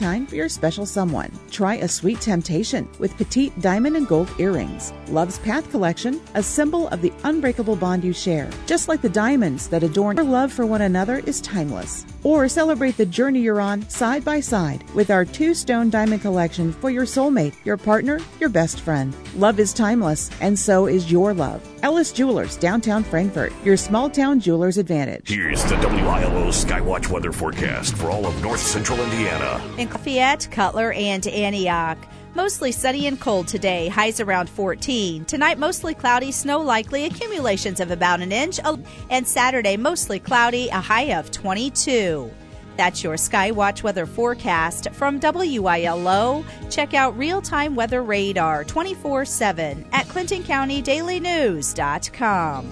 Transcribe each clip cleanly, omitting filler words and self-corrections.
time for your special someone. Try a sweet temptation with petite diamond and gold earrings. Love's Path Collection, a symbol of the unbreakable bond you share. Just like the diamonds that adorn your love for one another is timeless. Or celebrate the journey you're on side by side with our 2-stone diamond collection for your soulmate, your partner, your best friend. Love is timeless, and so is your love. Ellis Jewelers, downtown Frankfort, your small-town jeweler's advantage. Here's the WILO Skywatch weather forecast for all of north central Indiana. In Lafayette, Cutler, and Antioch. Mostly sunny and cold today, highs around 14. Tonight, mostly cloudy, snow likely, accumulations of about an inch. And Saturday, mostly cloudy, a high of 22. That's your Skywatch weather forecast from WILO. Check out real-time weather radar 24/7 at ClintonCountyDailyNews.com.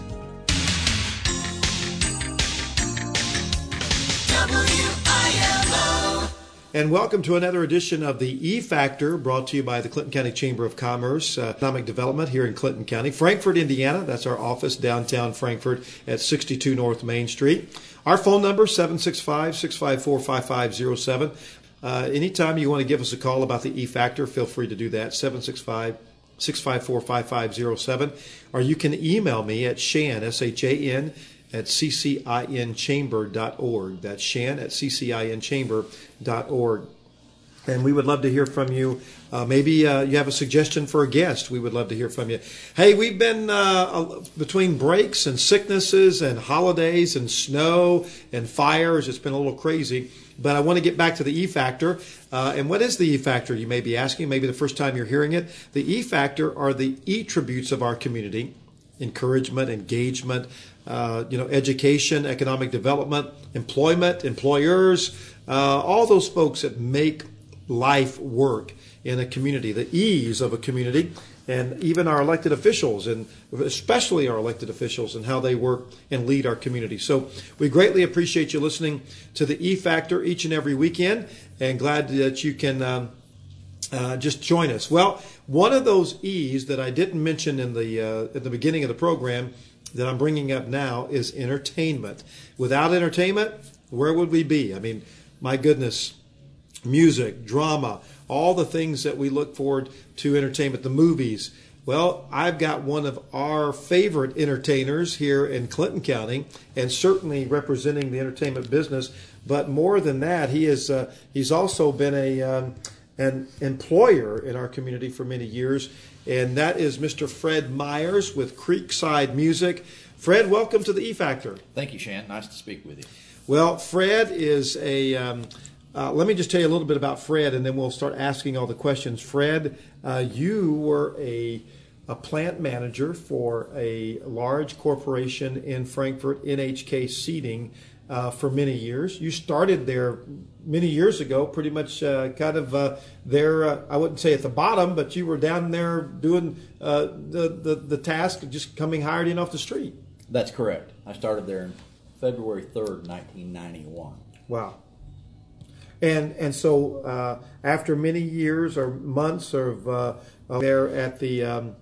WILO. And welcome to another edition of the E Factor, brought to you by the Clinton County Chamber of Commerce, Economic Development here in Clinton County. Frankfort, Indiana, that's our office, downtown Frankfort at 62 North Main Street. Our phone number, 765-654-5507. Anytime you want to give us a call about the E Factor, feel free to do that, 765-654-5507. Or you can email me at Shan, S-H-A-N, at ccinchamber.org. That's Shan at ccinchamber.org. And we would love to hear from you. Maybe you have a suggestion for a guest. We would love to hear from you. Hey, we've been between breaks and sicknesses and holidays and snow and fires. It's been a little crazy. But I want to get back to the E Factor. And what is the E Factor, you may be asking? Maybe the first time you're hearing it. The E Factor are the attributes of our community: encouragement, engagement, education, economic development, employment, employers, all those folks that make life work in a community, the E's of a community, and even our elected officials, and especially our elected officials, and how they work and lead our community. So we greatly appreciate you listening to the E Factor each and every weekend, and glad that you can just join us. Well, one of those E's that I didn't mention in at the beginning of the program that I'm bringing up now is entertainment. Without entertainment, where would we be? I mean, my goodness, music, drama, all the things that we look forward to entertainment, the movies. Well, I've got one of our favorite entertainers here in Clinton County, and certainly representing the entertainment business. But more than that, he's also been an employer in our community for many years, and that is Mr. Fred Myers with Creekside Music. Fred, welcome to the E Factor. Thank you, Shan. Nice to speak with you. Well, Fred is let me just tell you a little bit about Fred, and then we'll start asking all the questions. Fred, you were a plant manager for a large corporation in Frankfort, NHK Seating, for many years. You started there many years ago, pretty much there, I wouldn't say at the bottom, but you were down there doing the task of just coming hired in off the street. That's correct. I started there on February 3rd, 1991. Wow. And so after many years or months of there at the at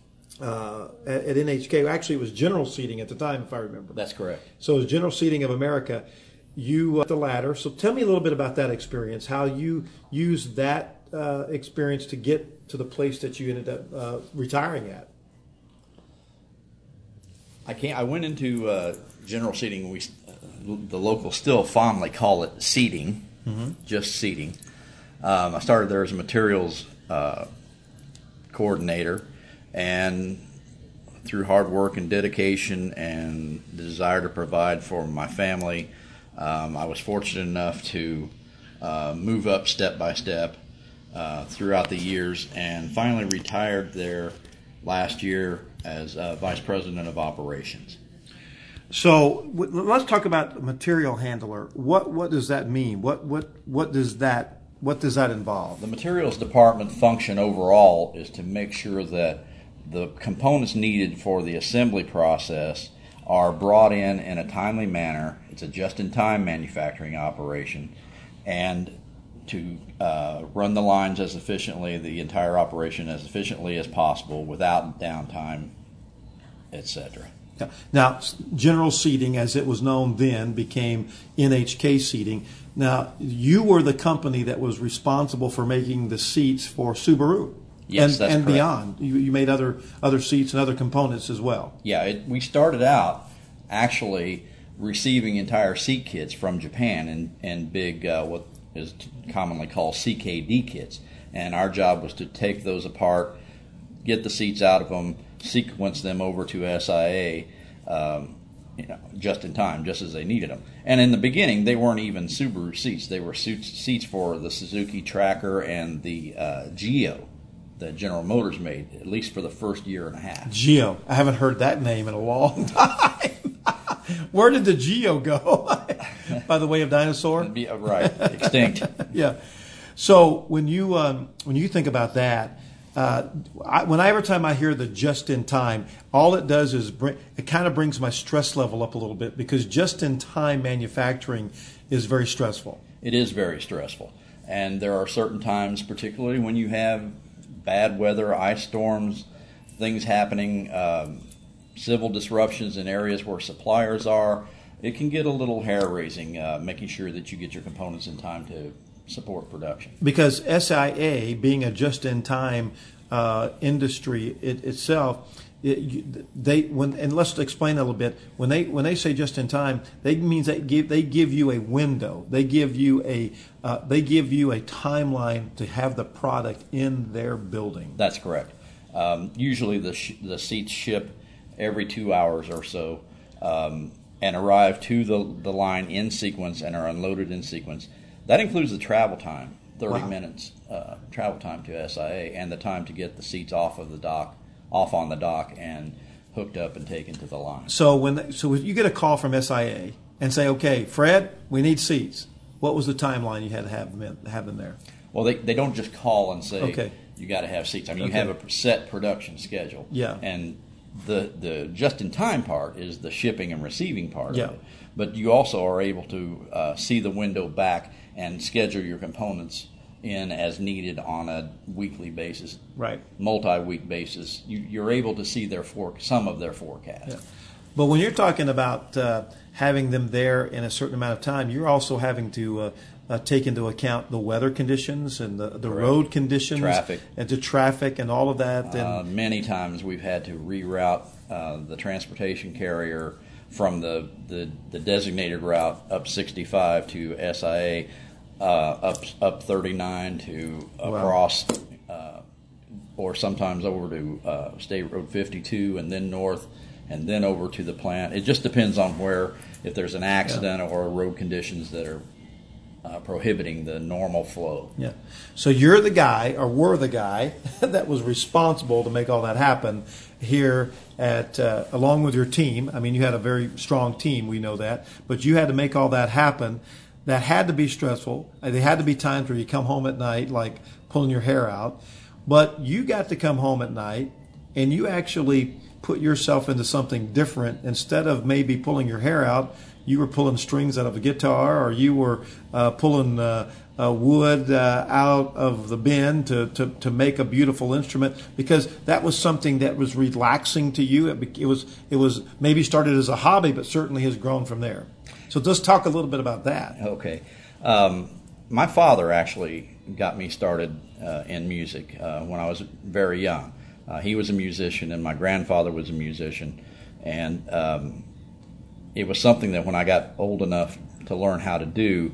NHK, actually it was General Seating at the time, if I remember. That's correct. So it was General Seating of America. You the ladder. So tell me a little bit about that experience, how you used that experience to get to the place that you ended up retiring at. I went into General Seating. The locals still fondly call it seating. Mm-hmm. Just seating. I started there as a materials coordinator, and through hard work and dedication and the desire to provide for my family, I was fortunate enough to move up step by step throughout the years, and finally retired there last year as Vice President of Operations. So let's talk about material handler. What does that mean? What does that involve? The materials department function overall is to make sure that the components needed for the assembly process are brought in a timely manner. It's a just-in-time manufacturing operation, and to run the lines as efficiently, the entire operation as efficiently as possible without downtime, etc. Yeah. Now, general seating, as it was known then, became NHK seating. Now, you were the company that was responsible for making the seats for Subaru. Yes, that's and correct. beyond. You made other seats and other components as well. Yeah, we started out actually receiving entire seat kits from Japan and big, what is commonly called CKD kits. And our job was to take those apart, get the seats out of them, sequence them over to SIA, just in time, just as they needed them. And in the beginning, they weren't even Subaru seats. They were seats for the Suzuki Tracker and the Geo that General Motors made, at least for the first year and a half. Geo. I haven't heard that name in a long time. Where did the Geo go? By the way of dinosaur? Right, extinct. Yeah. So when you think about that, every time I hear the just in time, all it does is it kind of brings my stress level up a little bit, because just in time manufacturing is very stressful. It is very stressful, and there are certain times, particularly when you have bad weather, ice storms, things happening, civil disruptions in areas where suppliers are. It can get a little hair-raising, making sure that you get your components in time to support production. Because SIA, being a just-in-time industry itself, and let's explain a little bit. When they say just-in-time, they means they give you a window. They give you a timeline to have the product in their building. That's correct. Usually the seats ship every 2 hours or so, and arrive to the line in sequence and are unloaded in sequence. That includes the travel time, 30 minutes travel time to SIA, and the time to get the seats off on the dock and hooked up and taken to the line. So so you get a call from SIA and say, okay, Fred, we need seats. What was the timeline you had to have them there? Well, they don't just call and say, okay, you got to have seats. I mean, you have a set production schedule. Yeah. And the just-in-time part is the shipping and receiving part of it. But you also are able to see the window back and schedule your components in as needed on a weekly basis, right? Multi-week basis. You're able to see some of their forecast. Yeah. But when you're talking about having them there in a certain amount of time, you're also having to take into account the weather conditions and the road conditions, traffic and all of that. And many times we've had to reroute the transportation carrier from the designated route up 65 to SIA, up 39 to across, or sometimes over to State Road 52 and then north and then over to the plant. It just depends on if there's an accident or road conditions that are prohibiting the normal flow. Yeah. So you're the guy, or were the guy, that was responsible to make all that happen here along with your team. I mean, you had a very strong team, we know that, but you had to make all that happen. That had to be stressful. There had to be times where you come home at night, like pulling your hair out. But you got to come home at night, and you actually put yourself into something different. Instead of maybe pulling your hair out, you were pulling strings out of a guitar, or you were pulling wood out of the bin to make a beautiful instrument, because that was something that was relaxing to you. It was maybe started as a hobby, but certainly has grown from there. So let's talk a little bit about that. Okay. My father actually got me started in music when I was very young. He was a musician, and my grandfather was a musician, and it was something that when I got old enough to learn how to do,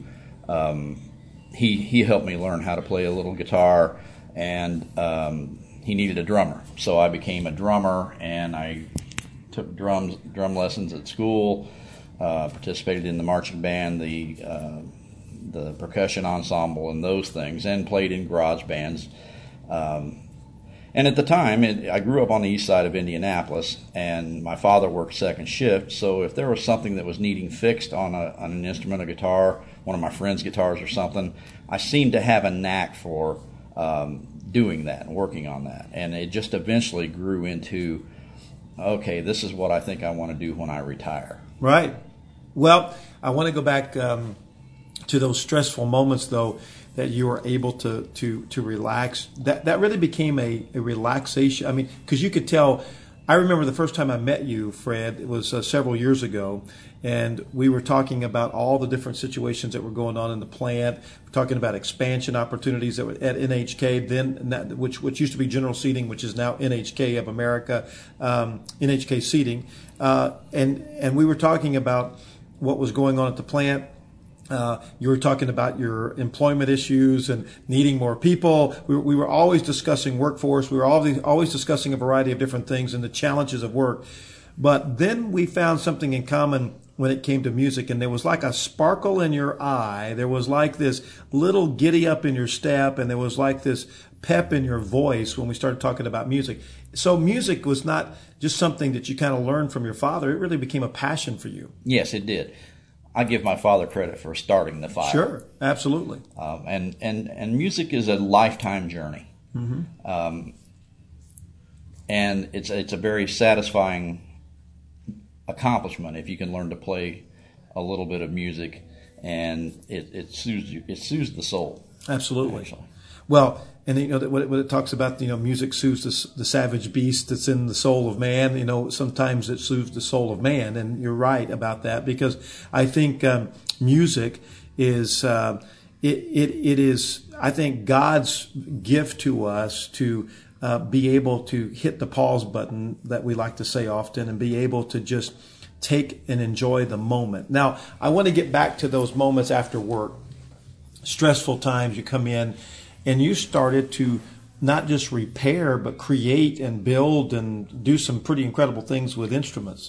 he helped me learn how to play a little guitar, and he needed a drummer. So I became a drummer, and I took drum lessons at school, participated in the marching band, the percussion ensemble, and those things, and played in garage bands. And at the time, I grew up on the east side of Indianapolis, and my father worked second shift, so if there was something that was needing fixed on an instrument, a guitar, one of my friend's guitars or something, I seemed to have a knack for doing that and working on that. And it just eventually grew into, okay, this is what I think I want to do when I retire. Right. Well, I want to go back to those stressful moments, though, that you were able to relax. That really became a relaxation. I mean, because you could tell I remember the first time I met you, Fred. It was several years ago, and we were talking about all the different situations that were going on in the plant. We're talking about expansion opportunities that were at NHK, then which used to be General Seating, which is now NHK of America, NHK Seating, and we were talking about what was going on at the plant. You were talking about your employment issues and needing more people. We were always discussing workforce. We were always discussing a variety of different things and the challenges of work. But then we found something in common when it came to music, and there was like a sparkle in your eye. There was like this little giddy up in your step, and there was like this pep in your voice when we started talking about music. So music was not just something that you kind of learned from your father. It really became a passion for you. Yes, it did. I give my father credit for starting the fire. Sure, absolutely. And music is a lifetime journey, and it's a very satisfying accomplishment if you can learn to play a little bit of music, and it soothes you. It soothes the soul. Absolutely. Actually. Well, and you know what it talks about, music soothes the savage beast that's in the soul of man. Sometimes it soothes the soul of man, and you're right about that, because I think music is it is, I think, God's gift to us to be able to hit the pause button that we like to say often, and be able to just take and enjoy the moment. Now, I want to get back to those moments after work, stressful times. You come in and you started to not just repair, but create and build and do some pretty incredible things with instruments.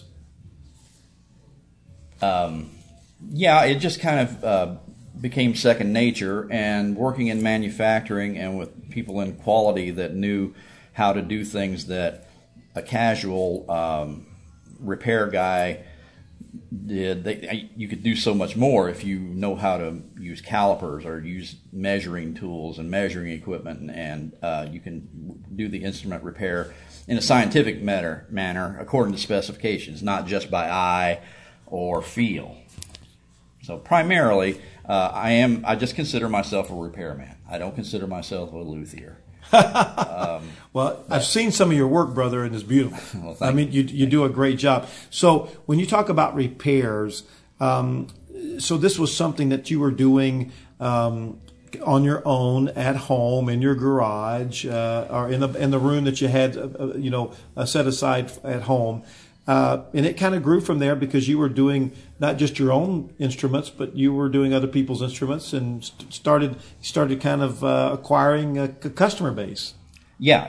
Yeah, it just kind of became second nature, and working in manufacturing and with people in quality that knew how to do things that a casual repair guy did. You could do so much more if you know how to use calipers or use measuring tools and measuring equipment, and you can do the instrument repair in a scientific manner according to specifications, not just by eye or feel. So primarily, I just consider myself a repairman. I don't consider myself a luthier. Well, I've seen some of your work, brother, and it's beautiful. Well, I mean, you do a great job. So when you talk about repairs, so this was something that you were doing on your own at home in your garage, or in the room that you had, set aside at home. And it kind of grew from there, because you were doing not just your own instruments, but you were doing other people's instruments, and started kind of acquiring a customer base. Yeah,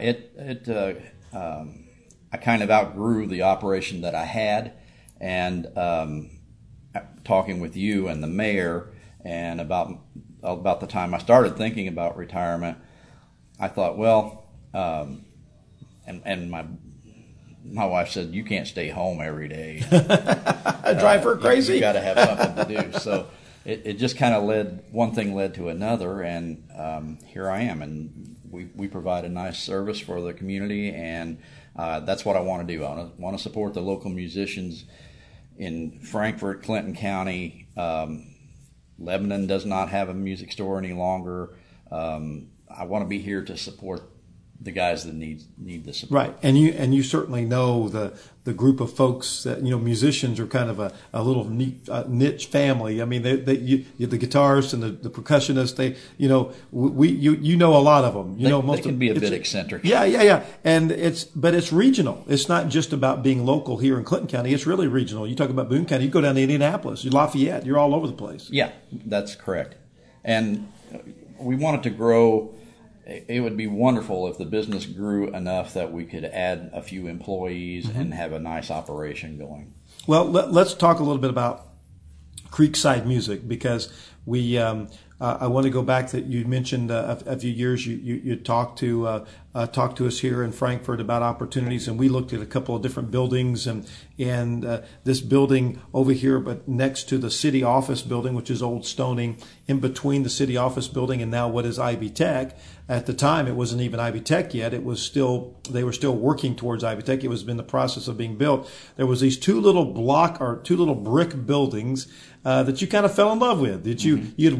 I kind of outgrew the operation that I had, and talking with you and the mayor, and about the time I started thinking about retirement, I thought, well, and my wife said, "You can't stay home every day. Drive her crazy. You got to have something to do." So it just kind of one thing led to another, and here I am. And we provide a nice service for the community, and that's what I want to do. I want to support the local musicians in Frankfort, Clinton County. Lebanon does not have a music store any longer. I want to be here to support the guys that need the support. Right, and you certainly know the group of folks that, musicians are kind of a little neat, niche family. I mean, the guitarists and the percussionists, you know a lot of them. They can be a bit eccentric. Yeah, and but it's regional. It's not just about being local here in Clinton County. It's really regional. You talk about Boone County, you go down to Indianapolis, Lafayette, you're all over the place. Yeah, that's correct. And we want it to grow. It would be wonderful if the business grew enough that we could add a few employees and have a nice operation going. Well, let's talk a little bit about Creekside Music, because I want to go back that you mentioned a few years you talked to us here in Frankfort about opportunities, and we looked at a couple of different buildings, and this building over here, but next to the city office building, which is Old Stoning, in between the city office building and now what is Ivy Tech. At the time, it wasn't even Ivy Tech yet. They were still working towards Ivy Tech. It was in the process of being built. There was these two little brick buildings that you kind of fell in love with. That you'd walk by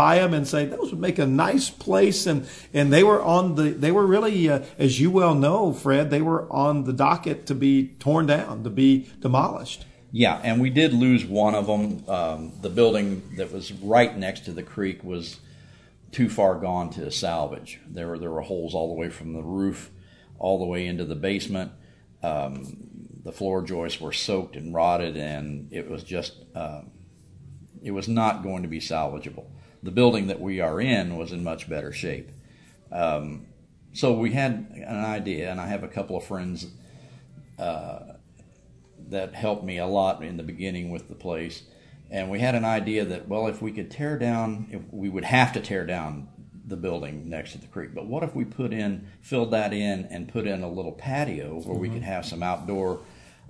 by them and say those would make a nice place, and they were really, as you well know, Fred, they were on the docket to be torn down, to be demolished. Yeah, and we did lose one of them. The building that was right next to the creek was too far gone to salvage. There were holes all the way from the roof all the way into the basement. The floor joists were soaked and rotted, and it was just it was not going to be salvageable. The building that we are in was in much better shape. So we had an idea, and I have a couple of friends that helped me a lot in the beginning with the place. And we had an idea that, well, if we could we would have to tear down the building next to the creek. But what if we filled that in and put in a little patio where we could have some outdoor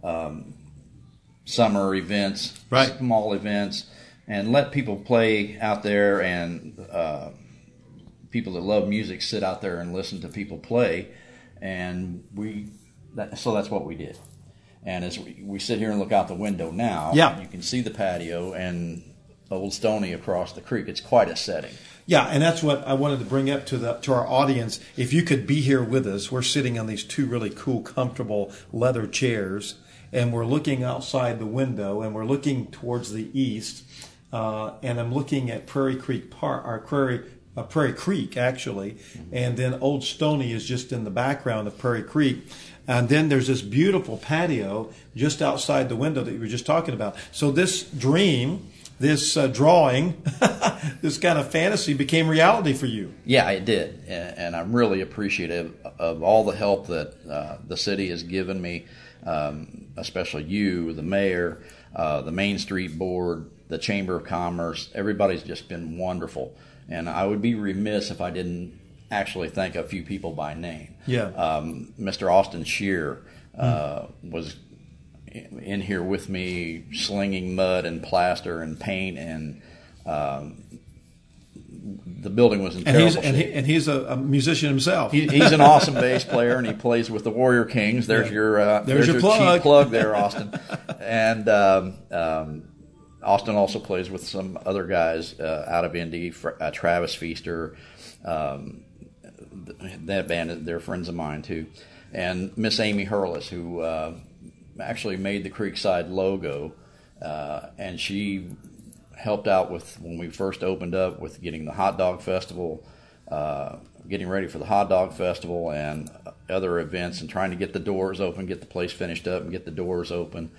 summer events, right, small events, and let people play out there, and people that love music sit out there and listen to people play. And so that's what we did. And as we sit here and look out the window now, you can see the patio and Old Stony across the creek. It's quite a setting. Yeah, and that's what I wanted to bring up to our audience. If you could be here with us, we're sitting on these two really cool, comfortable leather chairs, and we're looking outside the window, and we're looking towards the east, and I'm looking at Prairie Creek Park, Prairie Creek actually, and then Old Stony is just in the background of Prairie Creek. And then there's this beautiful patio just outside the window that you were just talking about. So this dream, this drawing, this kind of fantasy became reality for you. Yeah, it did. And I'm really appreciative of all the help that the city has given me, especially you, the mayor, the Main Street Board, the Chamber of Commerce. Everybody's just been wonderful. And I would be remiss if I didn't actually thank a few people by name. Yeah. Mr. Austin Shear was in here with me, slinging mud and plaster and paint, and the building was in terrible shape. And he's a musician himself. He's an awesome bass player, and he plays with the Warrior Kings. There's your plug. Cheap plug there, Austin. And Austin also plays with some other guys out of Indy, Travis Feaster. That band, they're friends of mine too, and Miss Amy Hurlis, who actually made the Creekside logo, and she helped out with when we first opened up with getting the hot dog festival, getting ready for the hot dog festival and other events, and trying to get the doors open, get the place finished up, and get the doors open,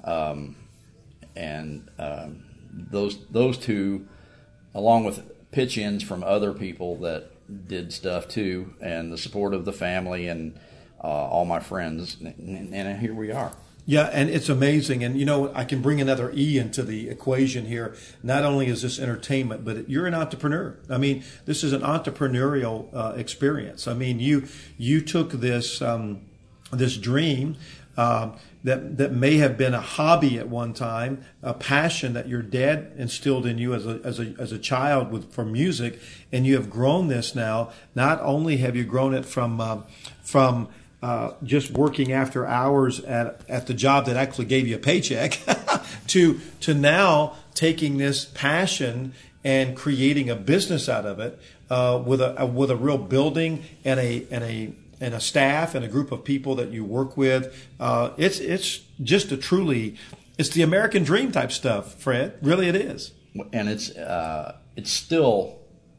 and those two, along with pitch-ins from other people that did stuff too, and the support of the family and all my friends, and here we are. Yeah, and it's amazing. And, I can bring another E into the equation here. Not only is this entertainment, but you're an entrepreneur. I mean, this is an entrepreneurial experience. I mean, you took this this dream that may have been a hobby at one time, a passion that your dad instilled in you as a child for music, and you have grown this now. Not only have you grown it from just working after hours at the job that actually gave you a paycheck to now taking this passion and creating a business out of it with a real building and a staff and a group of people that you work with. It's just it's the American dream type stuff, Fred. Really, it is. And it's still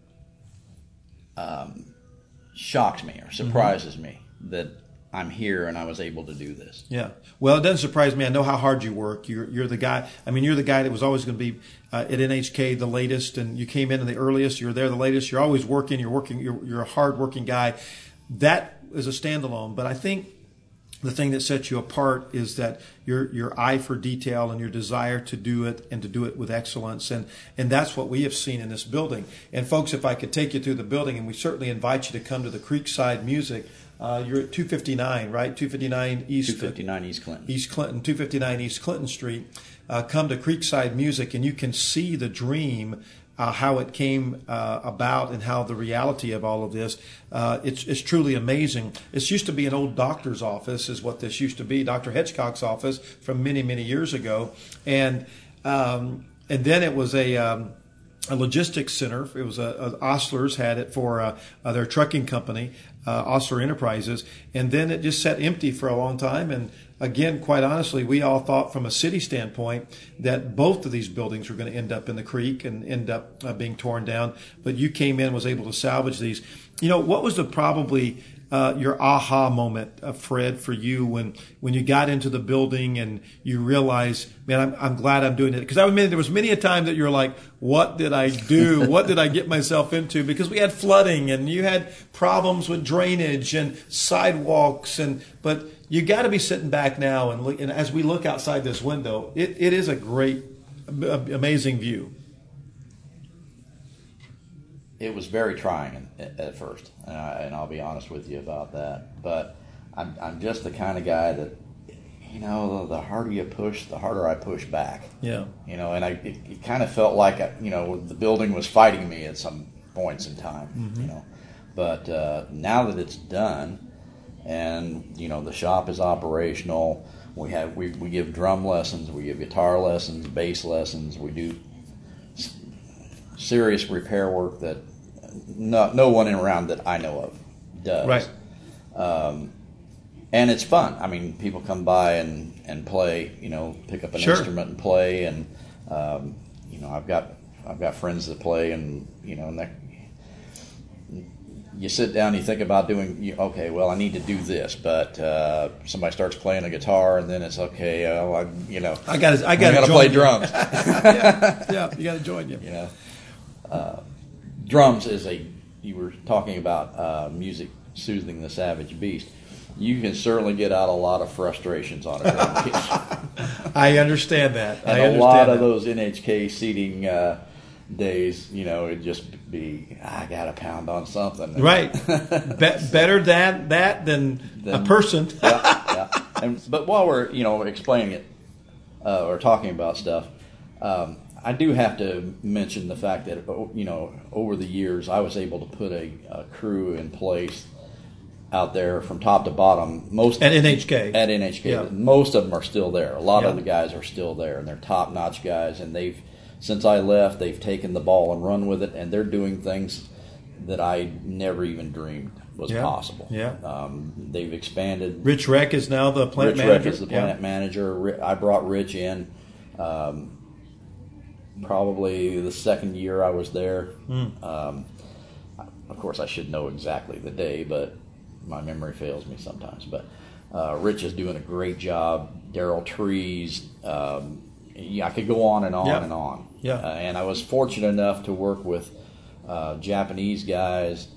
shocks me or surprises me that I'm here and I was able to do this. Yeah. Well, it doesn't surprise me. I know how hard you work. You're the guy. I mean, you're the guy that was always going to be at NHK the latest, and you came in the earliest. You're there the latest. You're always working. You're a hard working guy. That is a standalone. But I think the thing that sets you apart is that your eye for detail and your desire to do it and to do it with excellence. And that's what we have seen in this building. And folks, if I could take you through the building, and we certainly invite you to come to the Creekside Music. You're at 259, right? 259 East. 259 East Clinton. East Clinton, 259 East Clinton Street. Come to Creekside Music, and you can see the dream, how it came about, and how the reality of all of this. It's truly amazing. This used to be an old doctor's office, is what this used to be, Dr. Hitchcock's office from many, many years ago, and then it was a logistics center. It was Ostlers had it for their trucking company, Ostler Enterprises, and then it just sat empty for a long time. And again, quite honestly, we all thought from a city standpoint that both of these buildings were going to end up in the creek and end up being torn down. But you came in and was able to salvage these. What was probably your aha moment, Fred, for you when you got into the building and you realized, man, I'm glad I'm doing it? Because there was many a time that you're like, what did I do? What did I get myself into? Because we had flooding and you had problems with drainage and sidewalks, but you got to be sitting back now and as we look outside this window, it is a great, amazing view. It was very trying at first, and I'll be honest with you about that. But I'm just the kind of guy that, the harder you push, the harder I push back. Yeah. And it kind of felt like, the building was fighting me at some points in time. Mm-hmm. But now that it's done, and the shop is operational, we give drum lessons, we give guitar lessons, bass lessons, we do serious repair work that no one around that I know of does. Right. And it's fun. I mean, people come by and play, pick up an instrument and play, and I've got friends that play, and you sit down, you think about doing, okay, well, I need to do this, but somebody starts playing a guitar, and then it's okay, I got to play drums. yeah, you got to join you. Drums is you were talking about music soothing the savage beast. You can certainly get out a lot of frustrations on a drum kit. I understand that. And a lot of those NHK seating days, it'd just be, I got to pound on something. Right. Better that than a person. Yeah. But while we're, explaining it or talking about stuff, I do have to mention the fact that, over the years, I was able to put a crew in place out there from top to bottom. At NHK. At NHK. Yeah. Most of them are still there. A lot of the guys are still there, and they're top-notch guys. And since I left, they've taken the ball and run with it, and they're doing things that I never even dreamed was possible. Yeah. They've expanded. Rich Reck is now the plant manager. Rich Reck is the plant manager. I brought Rich in probably the second year I was there. Of course, I should know exactly the day, but my memory fails me sometimes. But Rich is doing a great job. Daryl Trees. I could go on and on and on. Yeah. And I was fortunate enough to work with Japanese guys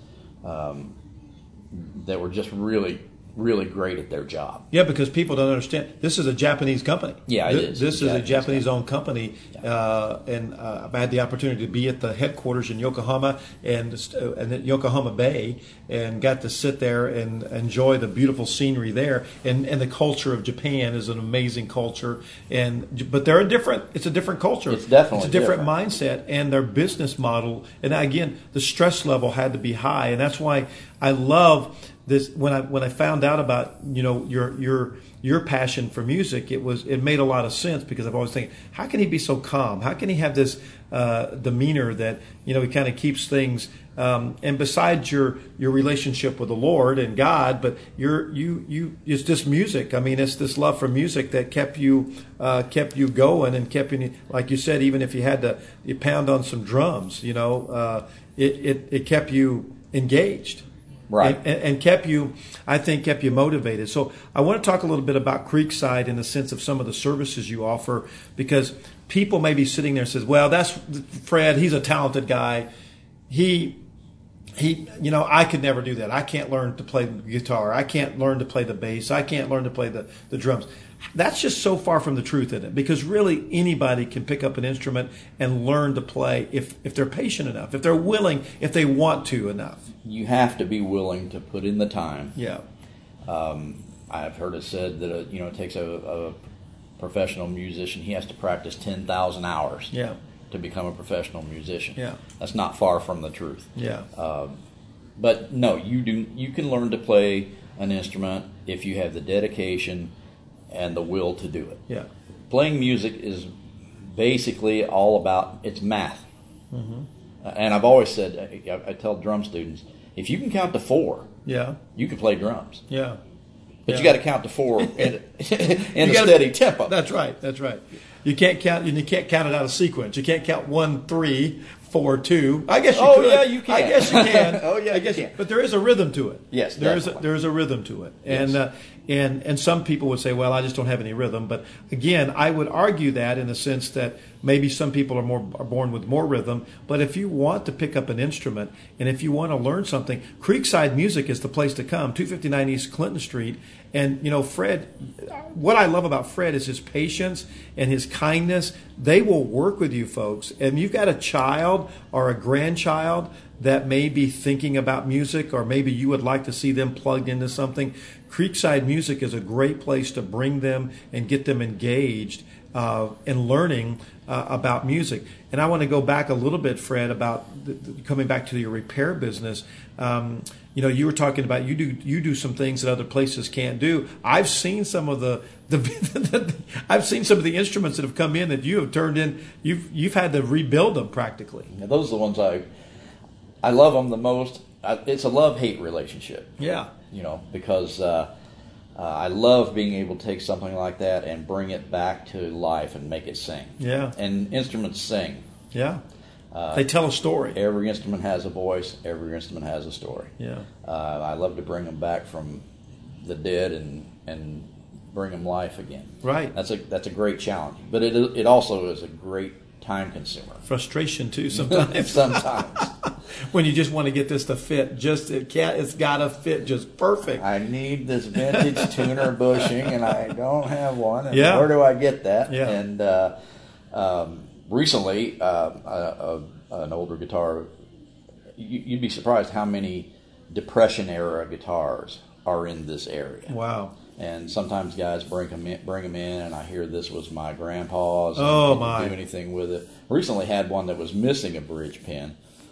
that were just really, really great at their job. Yeah, because people don't understand. This is a Japanese company. Yeah, it is. This is a Japanese-owned company, and I've had the opportunity to be at the headquarters in Yokohama and at Yokohama Bay, and got to sit there and enjoy the beautiful scenery there. And the culture of Japan is an amazing culture, but they're it's a different culture. It's definitely a different mindset, and their business model. And again, the stress level had to be high, and that's why I love this. When I found out about your passion for music, it made a lot of sense, because I've always thinking, how can he be so calm? How can he have this demeanor that he kind of keeps things? And besides your relationship with the Lord and God, but it's just music. I mean, it's this love for music that kept you going and kept you, like you said, even if you had to pound on some drums, it kept you engaged. Right. And kept you motivated. So I want to talk a little bit about Creekside in the sense of some of the services you offer, because people may be sitting there and says, well, that's Fred, he's a talented guy. He I could never do that. I can't learn to play the guitar. I can't learn to play the bass. I can't learn to play the drums. That's just so far from the truth, isn't it? Because really anybody can pick up an instrument and learn to play if they're patient enough, if they're willing, if they want to enough. You have to be willing to put in the time. Yeah. I've heard it said that it takes a professional musician, he has to practice 10,000 hours. Yeah. To become a professional musician. Yeah. That's not far from the truth. Yeah. But no, you can learn to play an instrument if you have the dedication and the will to do it. Yeah. Playing music is basically all about, it's math. And I've always said, I tell drum students, if you can count to 4, Yeah. you can play drums. Yeah. But Yeah. you got to count to 4 in a steady tempo. That's right. That's right. You can't count, and you can't count it out of sequence. You can't count 1, 3, 4, 2. I guess you could. Yeah, you can. I guess you can. Oh, yeah, I guess you can. But there is a rhythm to it. Yes, there definitely. is a rhythm to it, Yes. and some people would say, well, I just don't have any rhythm. But again, I would argue that in the sense that maybe some people are born with more rhythm. But if you want to pick up an instrument and if you want to learn something, Creekside Music is the place to come. 259 East Clinton Street. And, Fred, what I love about Fred is his patience and his kindness. They will work with you folks. And you've got a child or a grandchild that may be thinking about music, or maybe you would like to see them plugged into something. Creekside Music is a great place to bring them and get them engaged in learning about music. And I want to go back a little bit, Fred, about coming back to your repair business. You were talking about you do some things that other places can't do. I've seen some of I've seen some of the instruments that have come in that you have turned in. You've had to rebuild them practically. Now, those are the ones I love them the most. It's a love-hate relationship. Yeah. Because I love being able to take something like that and bring it back to life and make it sing. Yeah. And instruments sing. Yeah. They tell a story. Every instrument has a voice. Every instrument has a story. Yeah. I love to bring them back from the dead and bring them life again. Right. That's a great challenge, but it also is a great time consumer. Frustration too sometimes. Sometimes. When you just want to get this to fit, it's got to fit just perfect. I need this vintage tuner bushing, and I don't have one. And Yeah. where do I get that? Yeah. And recently, an older guitar. You'd be surprised how many Depression era guitars are in this area. Wow. And sometimes guys bring them in, and I hear this was my grandpa's. And Oh, didn't my. do anything with it. Recently had one that was missing a bridge pin.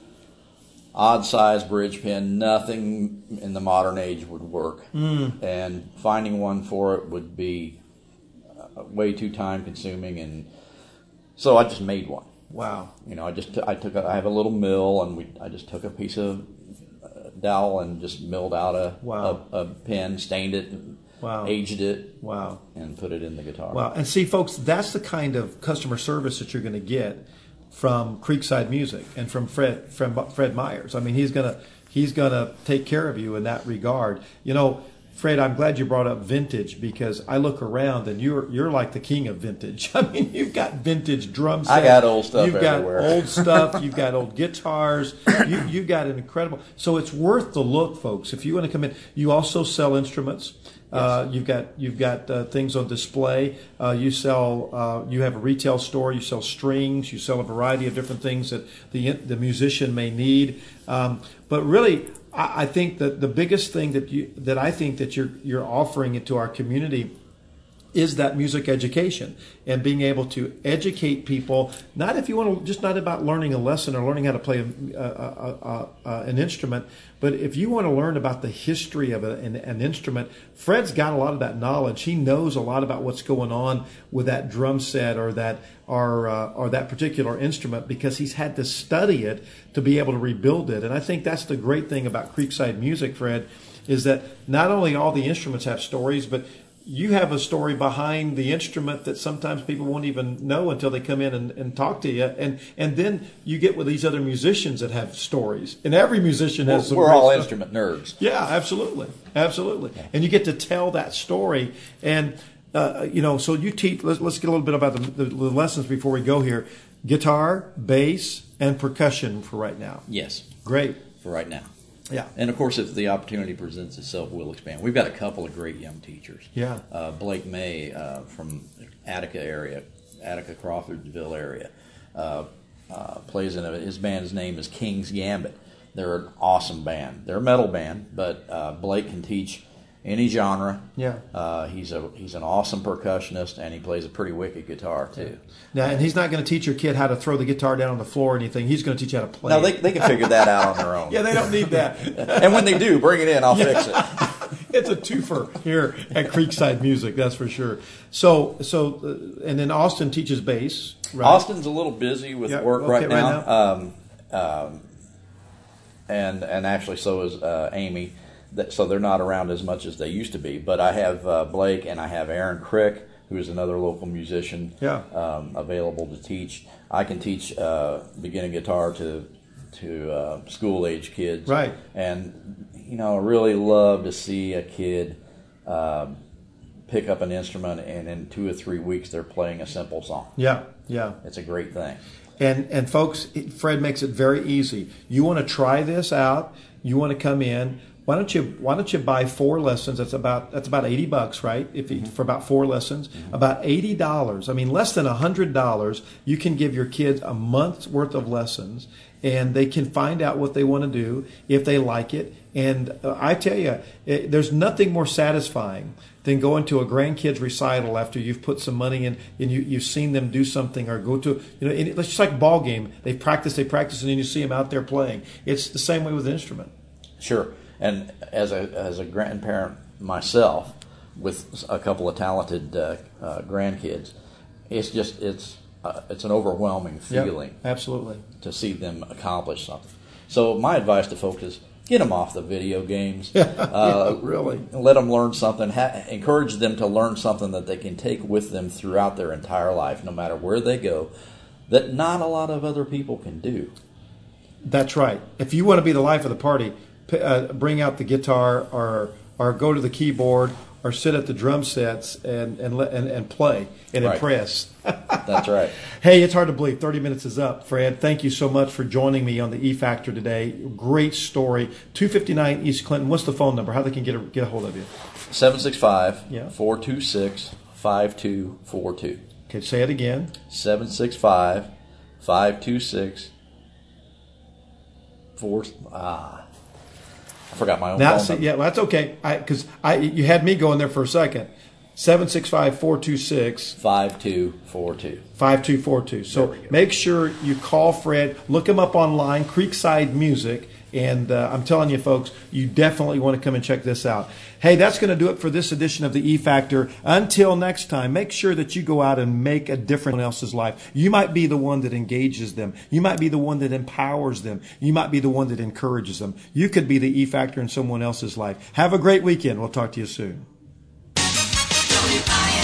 Odd size bridge pin, nothing in the modern age would work. And finding one for it would be way too time consuming, and so I just made one. Wow. I have a little mill, and I just took a piece of dowel and just milled out a pin, stained it, Wow. aged it, Wow. and put it in the guitar. Wow. And see, folks, that's the kind of customer service that you're going to get from Creekside Music and from Fred Myers. I mean, he's gonna take care of you in that regard. Fred, I'm glad you brought up vintage, because I look around and you're like the king of vintage. I mean, you've got vintage drum sets. I got old stuff You've everywhere. got old stuff. You've got old guitars. You've got an incredible. So it's worth the look, folks. If you want to come in, you also sell instruments. Yes. You've got things on display. You sell. You have a retail store. You sell strings. You sell a variety of different things that the musician may need. But really, I think that the biggest thing that I think that you're offering it to our community is that music education and being able to educate people. Not if you want to, just not about learning a lesson or learning how to play an instrument, but if you want to learn about the history of an instrument. Fred's got a lot of that knowledge. He knows a lot about what's going on with that drum set or that particular instrument, because he's had to study it to be able to rebuild it. And I think that's the great thing about Creekside Music, Fred, is that not only all the instruments have stories, but you have a story behind the instrument that sometimes people won't even know until they come in and talk to you. And then you get with these other musicians that have stories. And every musician has some We're great all stuff. instrument nerds. Yeah, absolutely. Absolutely. Yeah. And you get to tell that story. And, so you teach, let's get a little bit about the lessons before we go here. Guitar, bass, and percussion for right now. Yes. Great. For right now. Yeah. And, of course, if the opportunity presents itself, we'll expand. We've got a couple of great young teachers. Yeah. Blake May from Attica Crawfordsville area, plays in his band's name is King's Gambit. They're an awesome band. They're a metal band, but Blake can teach any genre. Yeah. He's an awesome percussionist, and he plays a pretty wicked guitar, too. Now, and he's not going to teach your kid how to throw the guitar down on the floor or anything. He's going to teach you how to play. No, they can figure that out on their own. Yeah, they don't need that. And when they do, bring it in. I'll fix it. It's a twofer here at Creekside Music, that's for sure. So, and then Austin teaches bass, right? Austin's a little busy with work right now. And actually so is Amy. So they're not around as much as they used to be. But I have Blake and I have Aaron Crick, who is another local musician, available to teach. I can teach beginning guitar to school-age kids. Right. And, I really love to see a kid pick up an instrument and in 2 or 3 weeks they're playing a simple song. Yeah. It's a great thing. And folks, Fred makes it very easy. You want to try this out, you want to come in, why don't you buy 4 lessons? That's about $80, right? For about 4 lessons, about $80. I mean, less than $100. You can give your kids a month's worth of lessons, and they can find out what they want to do if they like it. And I tell you, there's nothing more satisfying than going to a grandkids recital after you've put some money in and you've seen them do something, or go to it's just like a ball game. They practice, and then you see them out there playing. It's the same way with an instrument. Sure. And as a grandparent myself, with a couple of talented grandkids, it's an overwhelming feeling. Yep, absolutely. To see them accomplish something. So my advice to folks is get them off the video games. Really. Let them learn something. Encourage them to learn something that they can take with them throughout their entire life, no matter where they go, that not a lot of other people can do. That's right. If you want to be the life of the party, bring out the guitar, or go to the keyboard, or sit at the drum sets and play and impress. That's right. Hey, it's hard to believe 30 minutes is up. Fred, thank you so much for joining me on the E Factor today. Great story. 259 East Clinton. What's the phone number? How they can get a hold of you? 765-426-5242. Okay, say it again. 765-526-4. I forgot my own phone number. Yeah, well, that's okay. Because you had me going there for a second. 765-426-5242. 5242. So make sure you call Fred. Look him up online, Creekside Music. And I'm telling you, folks, you definitely want to come and check this out. Hey, that's going to do it for this edition of the E Factor. Until next time, make sure that you go out and make a difference in someone else's life. You might be the one that engages them. You might be the one that empowers them. You might be the one that encourages them. You could be the E Factor in someone else's life. Have a great weekend. We'll talk to you soon.